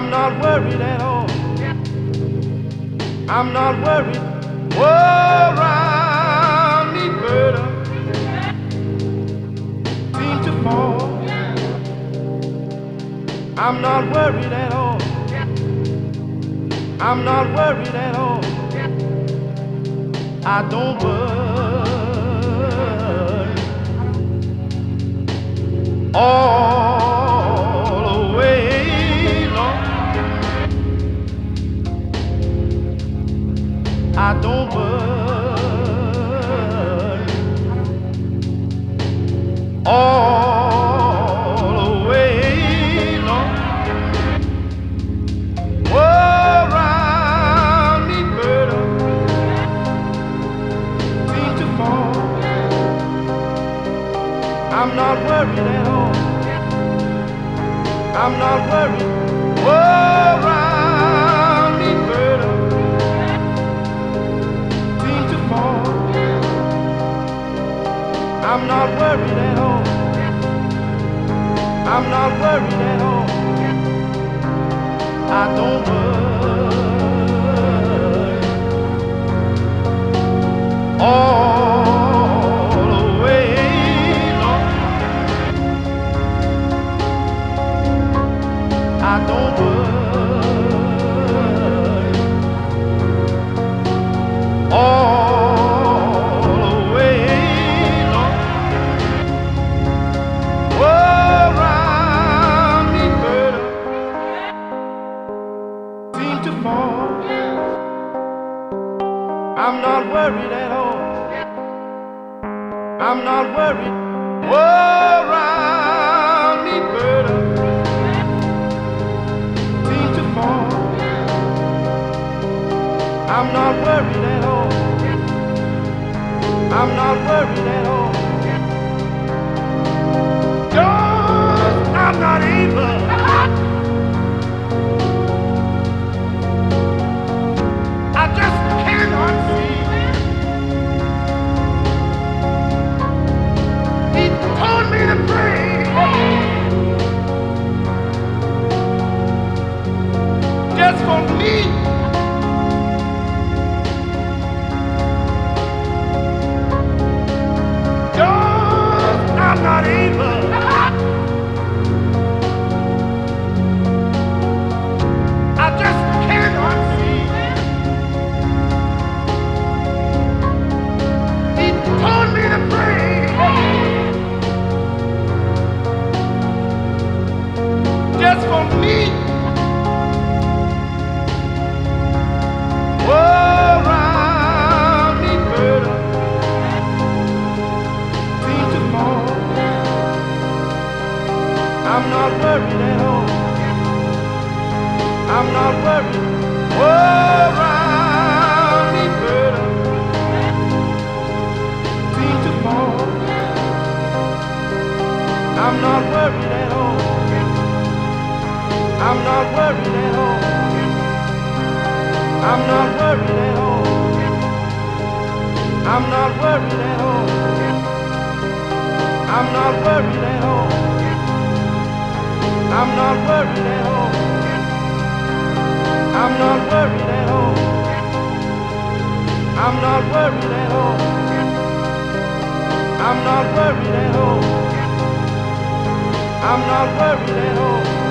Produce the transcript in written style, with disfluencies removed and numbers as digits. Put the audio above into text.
I'm not worried at all. I'm not worried. Whoa, around me, burden seem to fall. I'm not worried at all. I'm not worried at all. I don't worry all the way long. I don't worry all the way long. Whoa, around me, burden seem to fall. I'm not worried at all. I'm not worried. Whoa, around me, burden seem to fall. I'm not worried at all. I'm not worried at all. I don't worry all the way long. I don't worry all the way long. Whoa, around me, burden seem to fall. I'm not worried at all. I'm not worried. Whoa, around me, burden seem to fall. I'm not worried at all. I'm not worried at all. 'Cause I'm not able. I just cannot see. He told me to pray. Just for me. Cause I'm not able. I just cannot see. He told me to pray. Just for me. Whoa, around me, burden seem to fall. I'm not worried at all. I'm not worried. Whoa, around me, burden seem to fall. I'm not worried at all. I'm not worried at all. I'm not worried at all. I'm not worried at all. I'm not worried at all. I'm not worried at all. I'm not worried at all. I'm not worried at all. I'm not worried at all. I'm not worried at all.